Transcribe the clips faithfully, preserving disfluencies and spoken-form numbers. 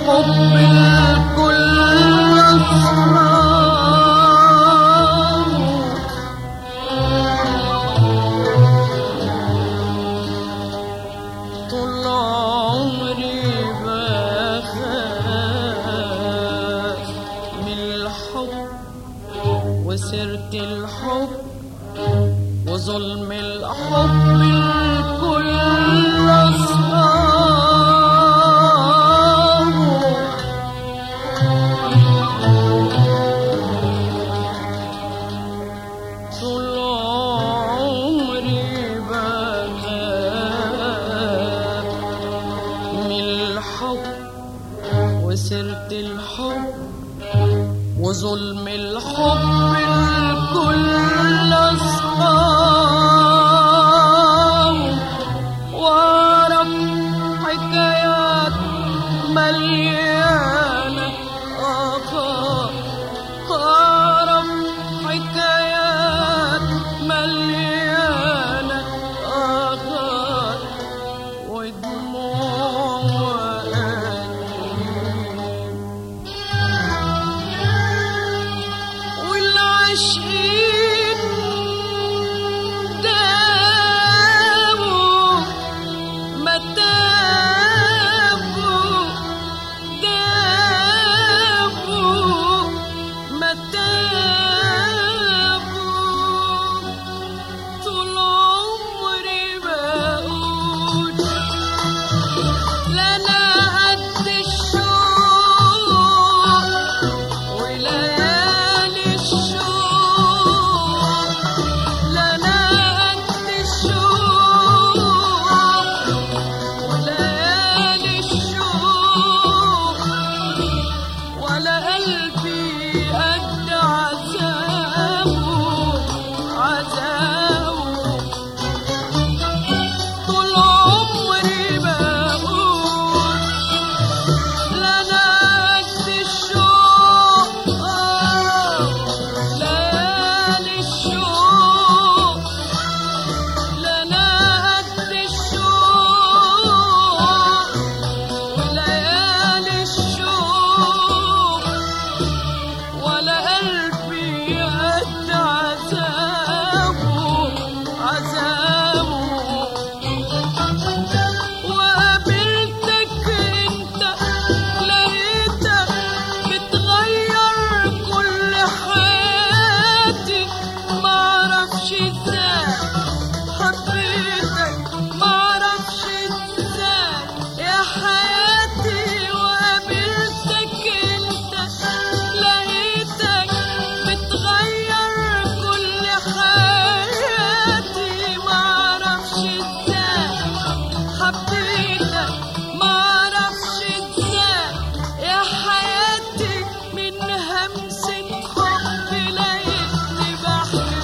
الحب الكل أسرار طول عمري بخاف من الحب وسيرة الحب وظلم الحب الكل أسرار طول عمري بخاف من الحب وسيرة الحب وظلم الحب الكل أسرار وأعرف حكايات مليانة آثار أعرف حكايات مليانة آثار ودموع وأنين والعاشقين داووا ما تابوا داووا ما تابوا طول عمري بقول لنا قد الشوق وليالي الشوق لنا قد الشوق وليالي الشوق ولا قلبي قد عذابه عذابه طول عمري بقول لنا قد الشوق آه ليالي الشوق لنا قد الشوق وليالي الشوق ولا قلبي قد عذابه عذابه وقابلتك انت لقيتك بتغير كل حياتي معرفش ازاي حبيتك معرفش ازاي يا حياتي وقابلتك انت لقيتك بتغير كل حياتي معرفش ازاي حبيتك معرفش ازاي يا حياتي من همسة حب لقيتني بحب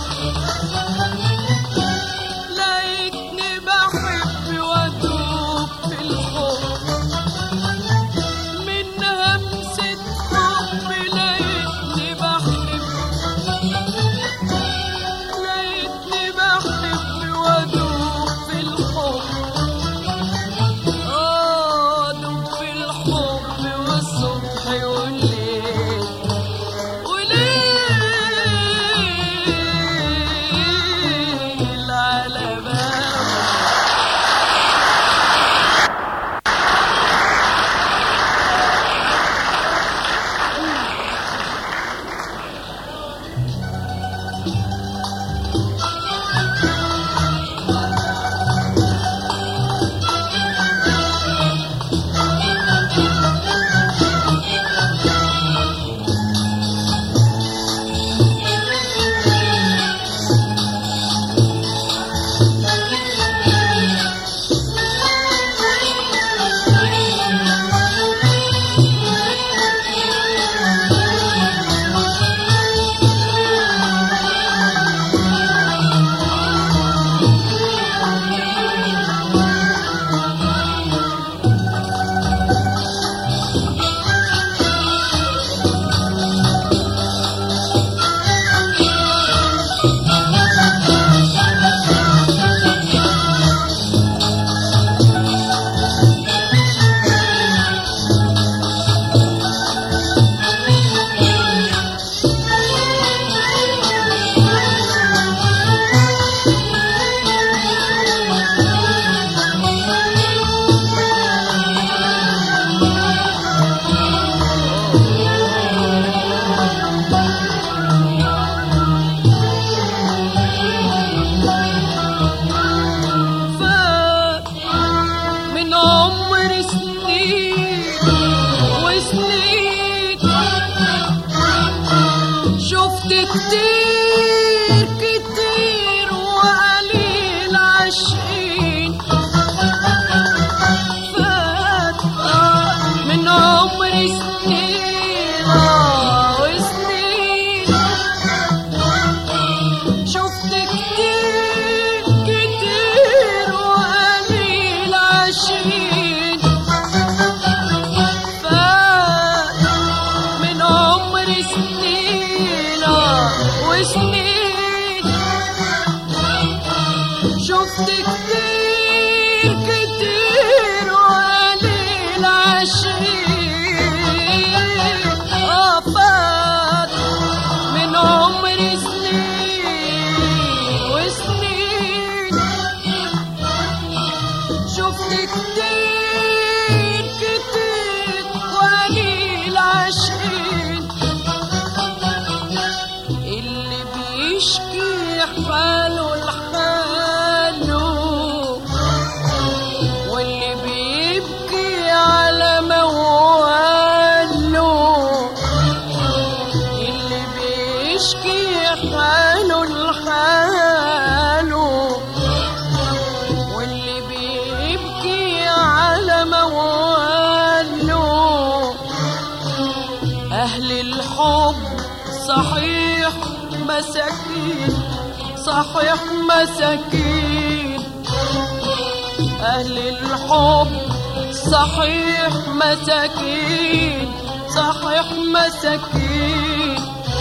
لقيتني بحب وادوب في الحب من همسة حب لقيتني بحب لقيتني بحب وادوب في الحب آه دوب في الحب والصبح والليل وليل على بابك كتير كتير وقليل عاشقين فات من عمري سنين وسنين شفت كتير كتير وقليل عاشقين فات من عمري سنين وسنين شفت كتير كتير وقليل عاشقين اه فات من عمري سنين وسنين شفت كتير كتير وقليل عاشقين اللي بيشكي حاله لحاله واللي بيبكي على مواله اللي بيشكي حاله لحاله واللي بيبكي على مواله أهل الحب صحيح مساكين صحيح مساكين أهل الحب صحيح مساكين صحيح مساكين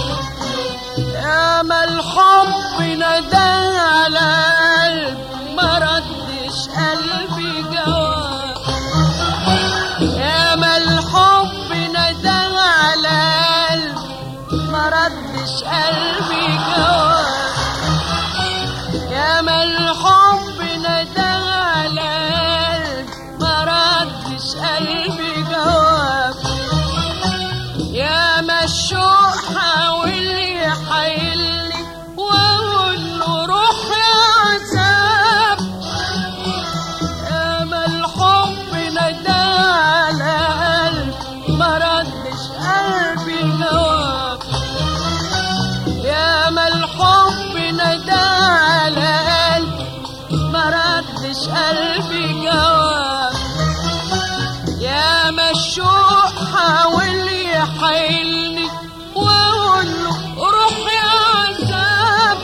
ياما الحب ندى على قلب ما ردش قلبي جواب ياما الحب ندى على قلب ما ردش قلبي جواب ياما الحب ندى على قلب ما ردش قلبي جواب ياما الشوق حاول يحايلني واقول له روح يا عذاب ياما الحب ندى على قلب ما ردش قلبي جواب ياما الحب ندى على قلب ما ردش قلبي جواب ياما الشوق حاول يحايلني واقول له روح يا عذاب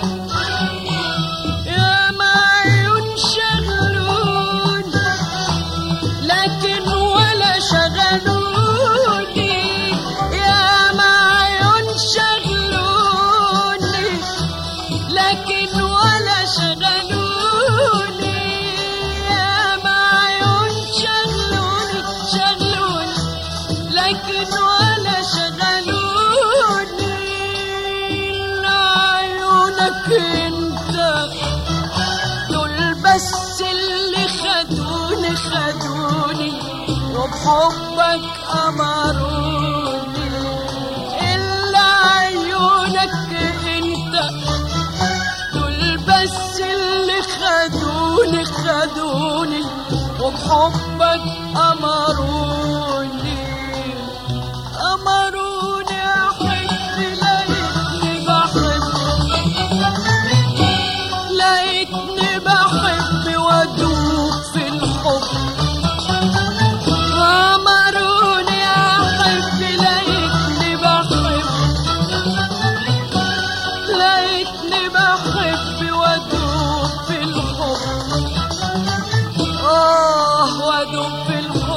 ياما عيون شغلوني لكن ولا شغلوني ياما عيون شغلوني لكن ولا شغلوني ياما عيون شغلوني شغلوني لكن ولا شغلوني إلا عيونك انت دول بس اللي خدوني خدوني وبحبك أمروني إلا عيونك انت دول بس اللي خدوني خدوني وبحبك أمروني أمروني أحب لقيتني بحب لقيتني بحب وأدوب في الحب أمروني أحب لقيتني بحب لقيتني بحب وأدوب في الحب آه وأدوب في الحب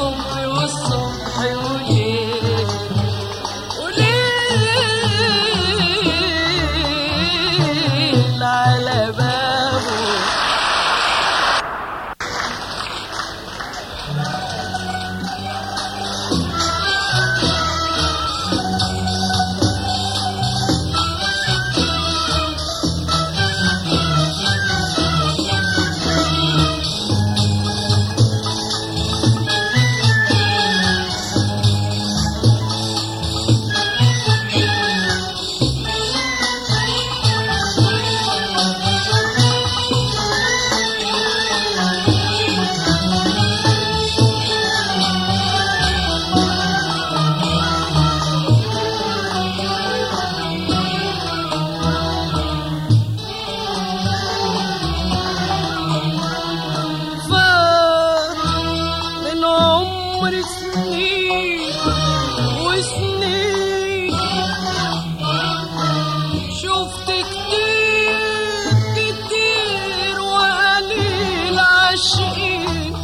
شفت كتير كتير وقليل عاشقين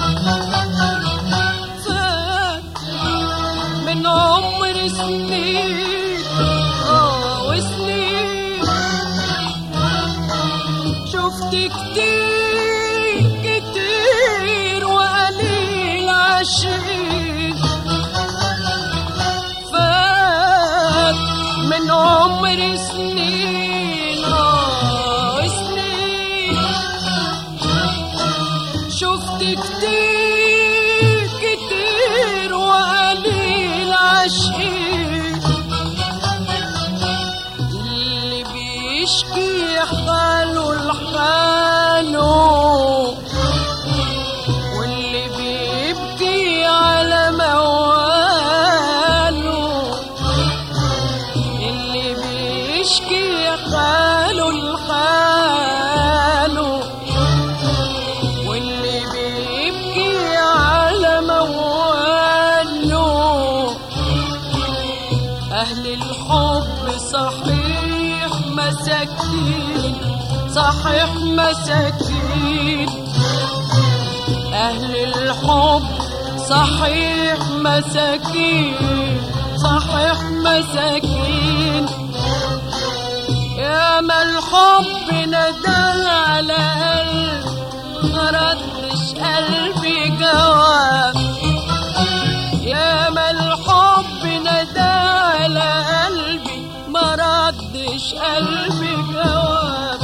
فات من عمر سنين اه وسنين شفت كتير كتير وقليل عاشقين فات من عمر سنين اه سنين شفت كتير كتير وقليل عاشقين اللي بيشكي حاله لحاله واللي بيبكي على مواله اللي بيشكي حاله لحاله واللي بيبكي على مواله أهل الحب صحيح مساكين صحيح مساكين أهل الحب صحيح مساكين صحيح مساكين يا ما الحب ندى على قلب مردش قلبي جواب يا ما الحب ندى على قلبي مردش قلبي جواب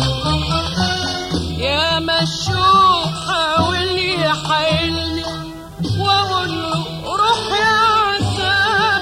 يا ما الشوق حاول يحيلني واقول له روح يا عذاب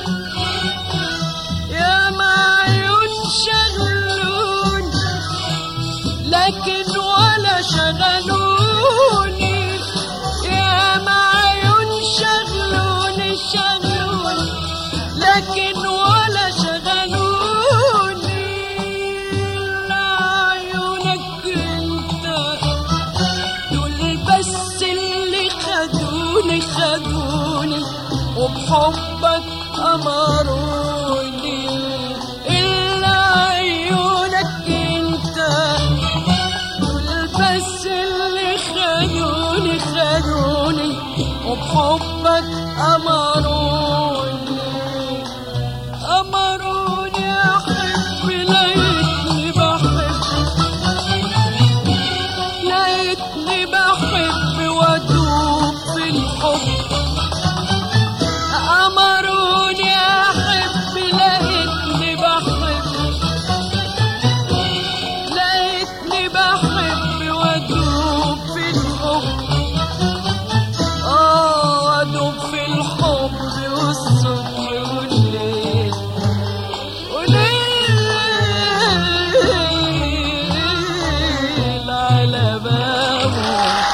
يا ما عيون شغلوني لكن ولا شغلوني يا ما عيون شغلوني شغلوني لكن ولا شغلوني لا عيونك انت دول بس اللي خدوني خدوني وبحبك أمروني إلا عيونك انت دول بس اللي خدوني خدوني وبحبك أمروني أمروني أحب لقيتني بحب لقيتني بحب وأدوب في الحب أمروني أحب لقيتني بحب لقيتني بحب وأدوب في الحب آه وأدوب في الحب والصبح والليل وليل على بابه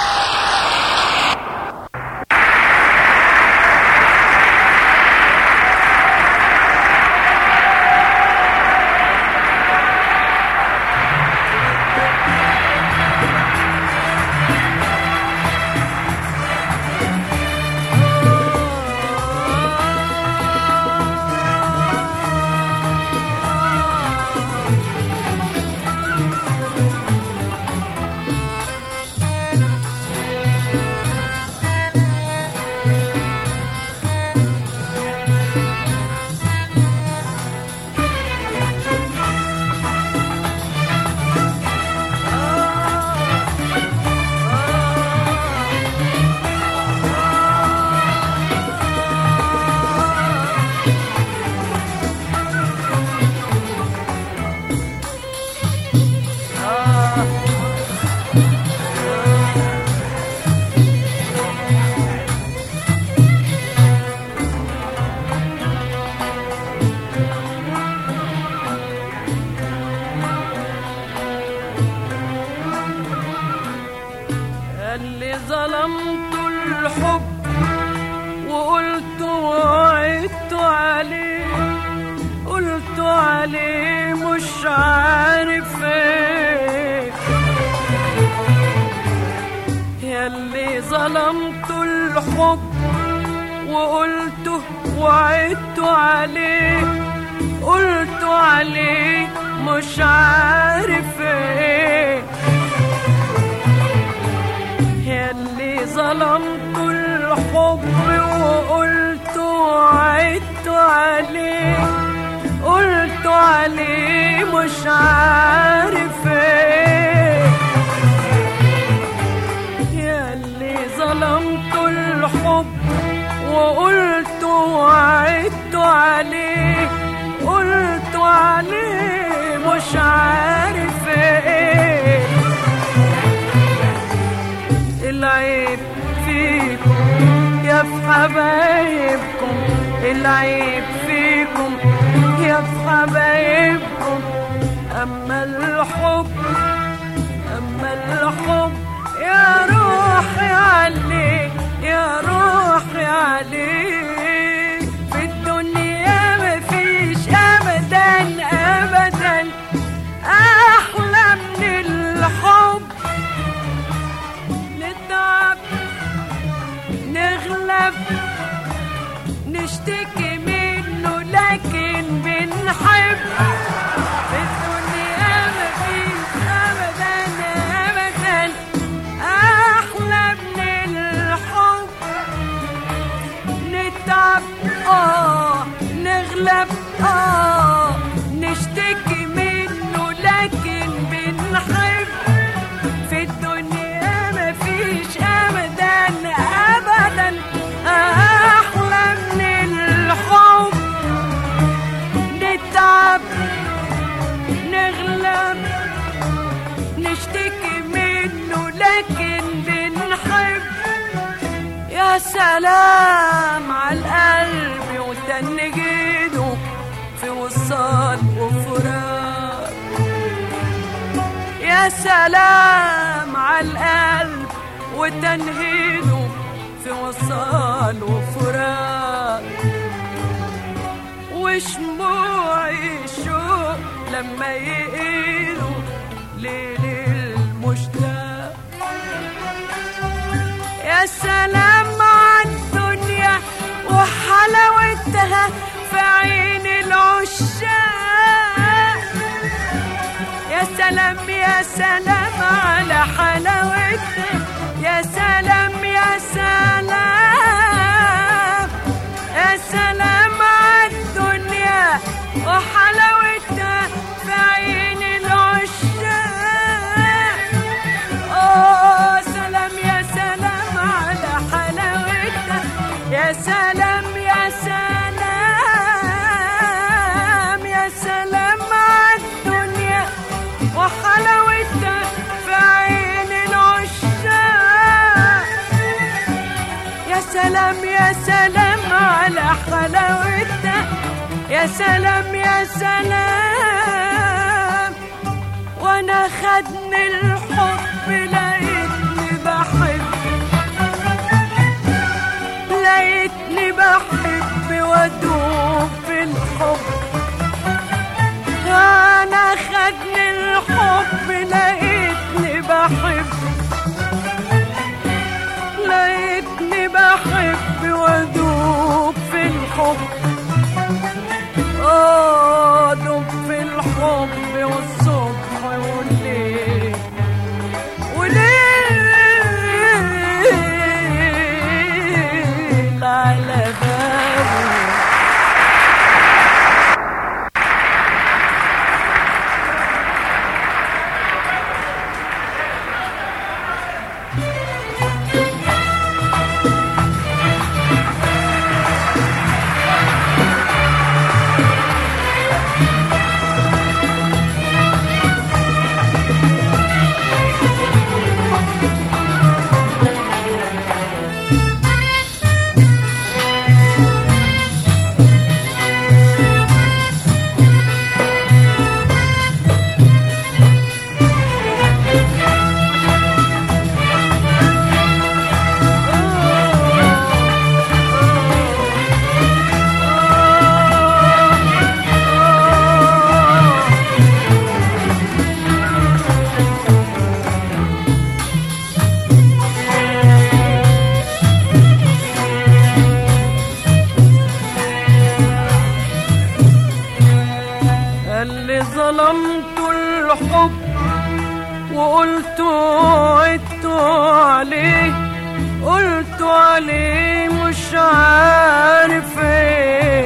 اللي ظلمت الحب وقلت وعدت عليه قلت عليه مش عارف ايه ياللي ظلمت الحب وقلت وعدت عليه قلت عليه مش عارف ايه. ياللي ظلمت الحب وقلت وعدت عليه، قلت عليه مش عارف ايه. ياللي ظلمت الحب وقلت وعدت عليه، قلت عليه مش عارف ايه. العيب فيكم يا في حبايبكم، العيب فيكم يا في حبايبكم. اما الحب اما الحب يا روحي عليه، يا روحي عليه. في الدنيا مفيش ابدا ابدا احلى من الحب. نتعب نغلب نشتكي منه لكن بنحب. في الدنيا مفيش ابدا ابدا احلى من الحب. نتعب اه نغلب اه نشتكي منه لكن بنحب. في الدنيا مفيش ابدا ابدا احلى من الحب. نتعب نغلب نشتكي منه لكن بنحب. يا سلام على القلب وتنجيده في وصال وفراق. يا سلام على القلب وتنهيده في وصال وفراق. وشموع الشوق لما يقيلوا ليل المشتاق. يا سلام على الدنيا وحلاوتها في عين العشاق. يا سلام يا سلام على حلاوتها، يا سلام يا سلام، يا سلام على الدنيا وحلاوتها في عين العشاق. اوه سلام يا سلام على حلاوتها، يا سلام يا سلام، يا سلام على الدنيا وحلاوتها في عين العشاق. يا سلام يا سلام على حلاوتها، يا سلام يا سلام. وانا خدني الحب لقيتني بحب، لقيتني بحب وادوب في الحب. انا خدني الحب لقيتني بحب، لقيتني بحب وادوب في الحب. اه دوب في الحب والصبح والليل وليل على بالي. الحب وقلت وعدت عليه، قلت عليه مش عارف ايه.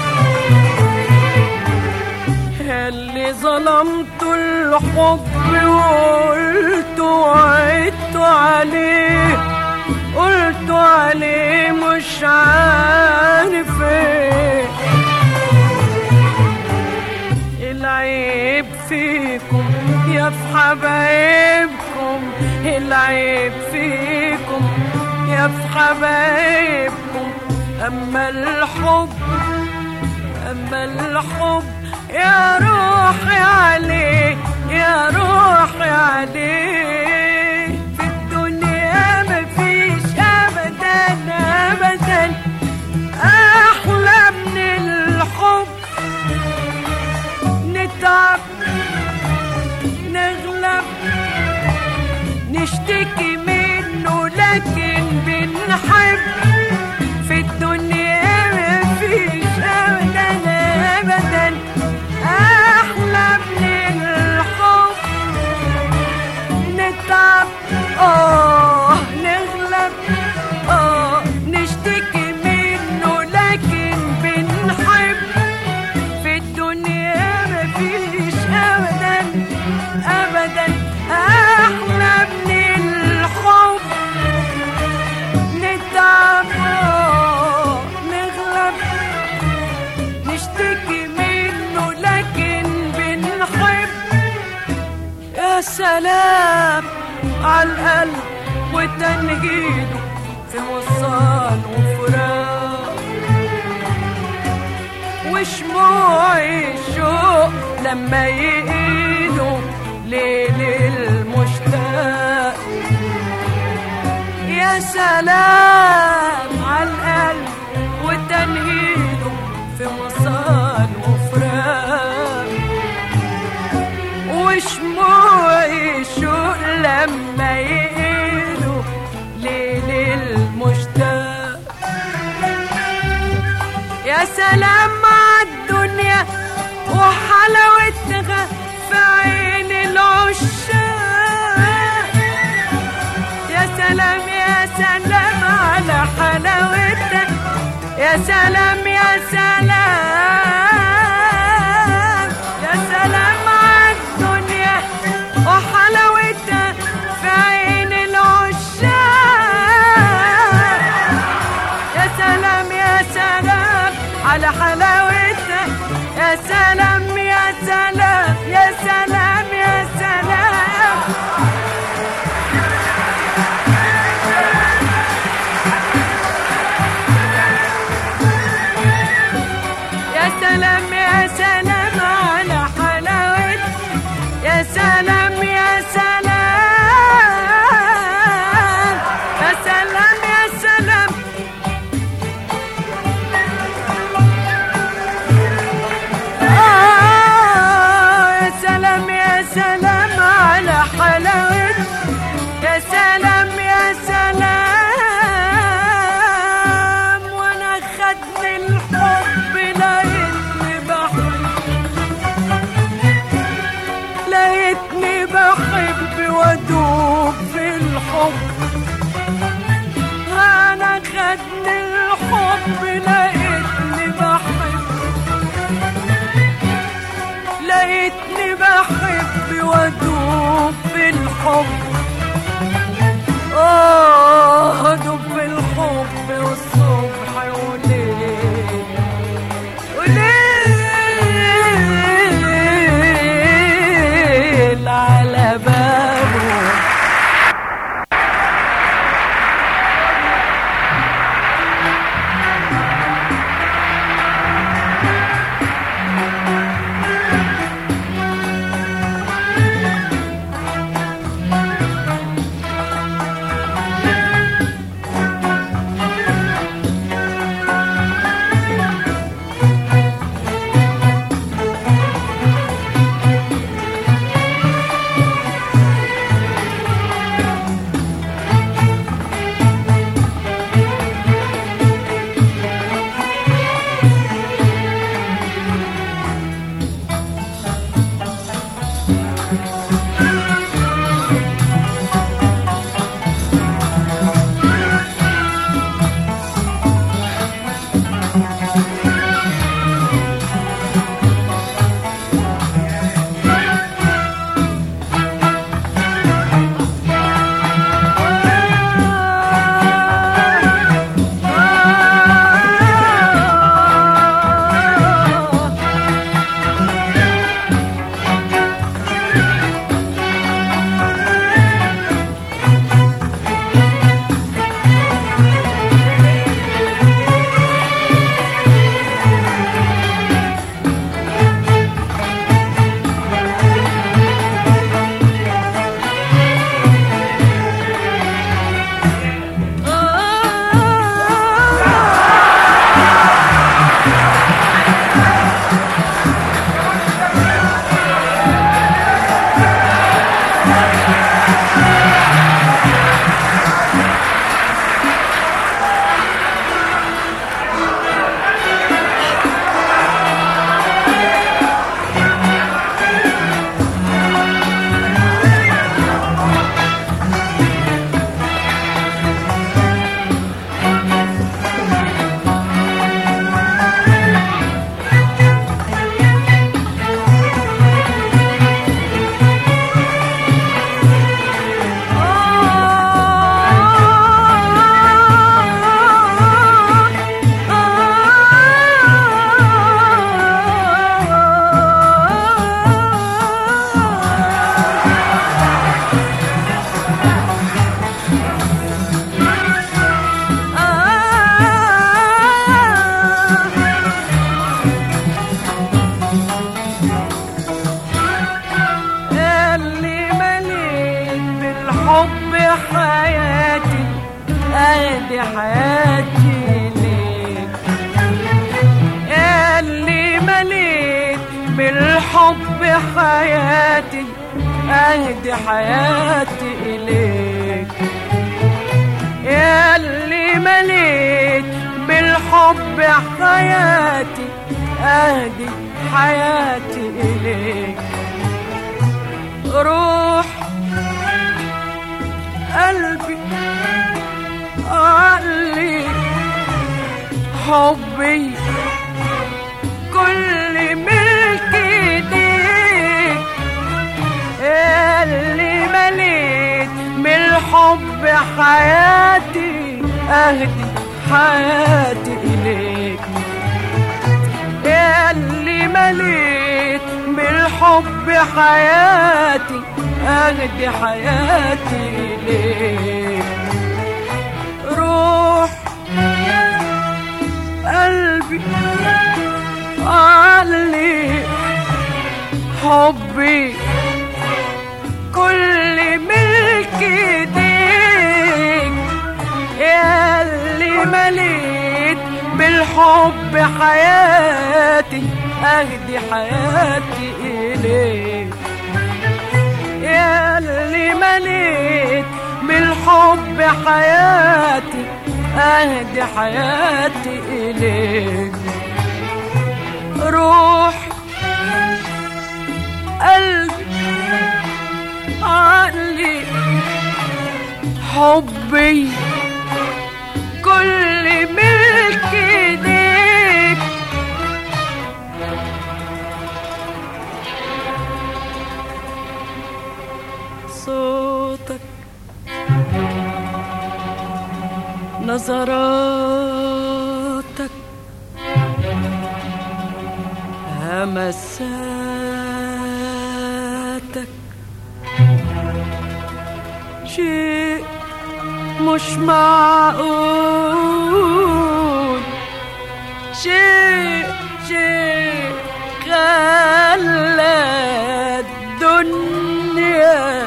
اللي ظلمت الحب وقلت وعدت عليه، قلت عليه مش عارف ايه. العيب فيكم يا في حبايبكم، العيب فيكم يا في حبايبكم. اما الحب اما الحب يا روحي عليه، يا روحي عليه. في الدنيا مفيش ابدا ابدا احلى من الحب. نتعب نغلب نشتكي منه لكن بنحب. في الدنيا مفيش ابدا ابدا احلى من الحب. نتعب اه نغلب اه نشتكي منه لكن بنحب. في الدنيا مفيش ابدا ابدا احلى من الحب. نتعب اه نغلب نشتكي منه لكن بنحب. يا سلام عالقلب وتنهيده في وصال وفراق، وشموع الشوق لما يقيدوا ليل المشتاق. يا سلام عالقلب وتنهيده في وصال وفراق، وشموع الشوق لما يقيدوا ليل المشتاق. يا سلام عالدنيا وحلاوتها في عين العشاق. يا سلام يا سلام على حلاوتها، يا سلام يا سلام يا سلام عالدنيا وحلاوتها في عين العشاق. يا سلام يا سلام على حلاوتها، يا سلام يا سلام يا سلام يا سلام. يا سلام يا سلام على حلاوتها، يا سلام يا سلام يا سلام يا سلام. يا سلام يا سلام على حلاوتها، يا سلام يا سلام. وانا خدني الحب لقيتني بحب، لقيتني بحب وادوب في الحب. انا خدني الحب لقيتني بحب، لقيتني بحب وادوب في الحب. اه ادوب في الحب والصبح وليل وليل على بابه. حياتي ادي حياتي ليك يا اللي مليت بالحب حياتي ادي حياتي اليك يا اللي مليت بالحب حياتي ادي حياتي اليك روح قلبي عقلي حبي كل ملك ايديك اللي مليت بالحب حياتي اهدي حياتي اليك اللي مليت بالحب حياتي اهدي حياتي اليك روح قلبي عقلي حبي كل ملك ايديك يا اللي مليت بالحب حياتي اهدي حياتي اليك يا اللي مليت بالحب حياتي اهدي حياتي اليك روح قلبي عقلي حبي كل ملك ايديك صوتك نظراتك همساتك شيء مش معقول شيء شيء خلى الدنيا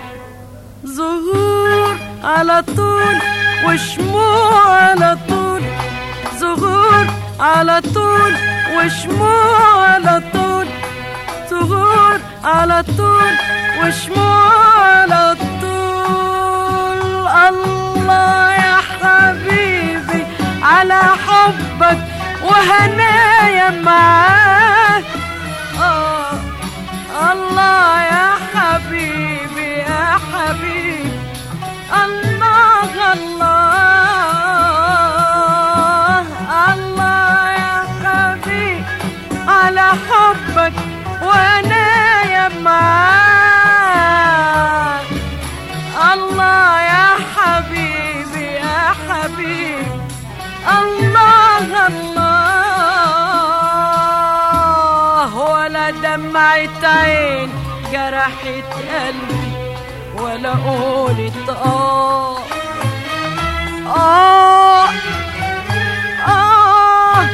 ظهور على طول وشموع على طول ظهور على طول وشموع على طول ظهور على طول وشموع على طول الله يا حبيبي على حبك وهنايا معاك آه الله يا حبيبي يا حبيبي الله الله الله يا حبيبي على حبك وهنايا معاك الله يا حبيبي يا حبيبي الله الله ولا دمعة عين جرحت قلبي ولا قولت آه آه آه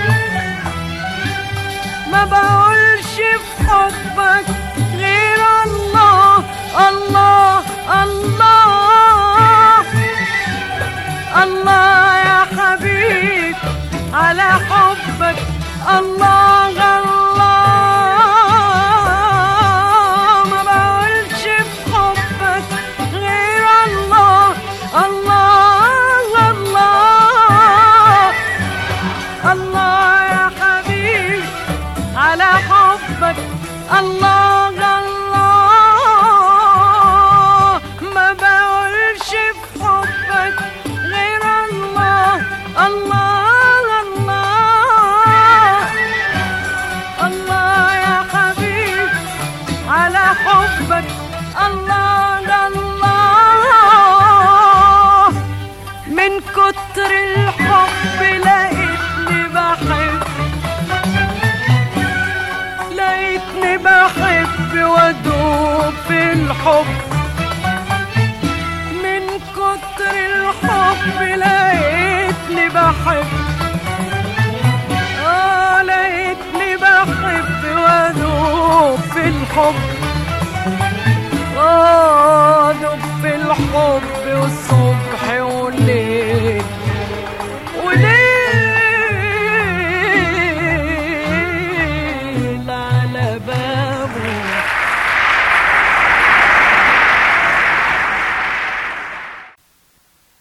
ما بقولش في حبك غير الله الله الله الله يا حبيب على حبك الله الله ما بقولش في حبك الحب، من كتر الحب لقيتني بحب، اه لقيتني بحب وادوب في الحب، اه ادوب في الحب والصبر